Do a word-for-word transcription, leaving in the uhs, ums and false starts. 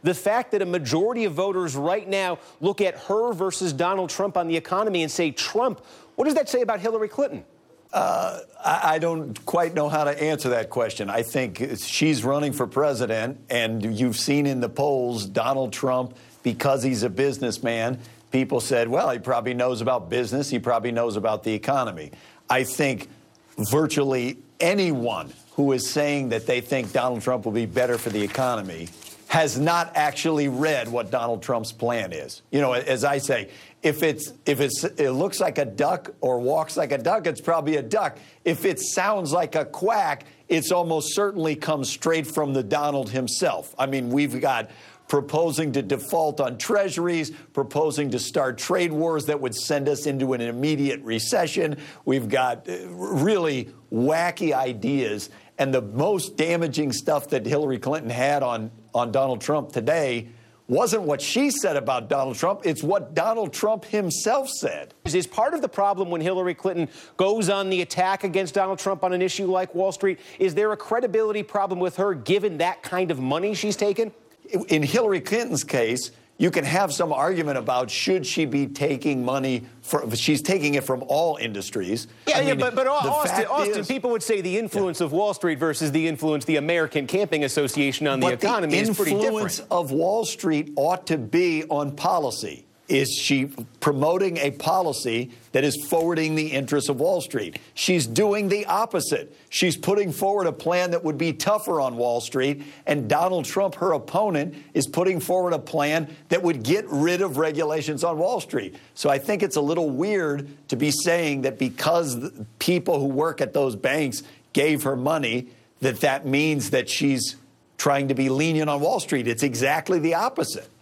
the fact that a majority of voters right now look at her versus Donald Trump on the economy and say Trump, what does that say about Hillary Clinton? Uh, I, I don't quite know how to answer that question. I think she's running for president, and you've seen in the polls Donald Trump, because he's a businessman, people said, well, he probably knows about business. He probably knows about the economy. I think virtually anyone who is saying that they think Donald Trump will be better for the economy has not actually read what Donald Trump's plan is. You know, as I say, if it's if it's it looks like a duck or walks like a duck, it's probably a duck. If it sounds like a quack, it's almost certainly comes straight from the Donald himself. I mean, we've got proposing to default on treasuries, proposing to start trade wars that would send us into an immediate recession. We've got really wacky ideas. And the most damaging stuff that Hillary Clinton had on, on Donald Trump today wasn't what she said about Donald Trump. It's what Donald Trump himself said. Is part of the problem when Hillary Clinton goes on the attack against Donald Trump on an issue like Wall Street, is there a credibility problem with her given that kind of money she's taken? In Hillary Clinton's case, you can have some argument about should she be taking money from, she's taking it from all industries. Yeah, I yeah mean, but, but Austin, Austin is, people would say the influence yeah. of Wall Street versus the influence of the American Camping Association on the but economy the is pretty different. The influence of Wall Street ought to be on policy. Is she promoting a policy that is forwarding the interests of Wall Street? She's doing the opposite. She's putting forward a plan that would be tougher on Wall Street, and Donald Trump, her opponent, is putting forward a plan that would get rid of regulations on Wall Street. So I think it's a little weird to be saying that because the people who work at those banks gave her money, that that means that she's trying to be lenient on Wall Street. It's exactly the opposite.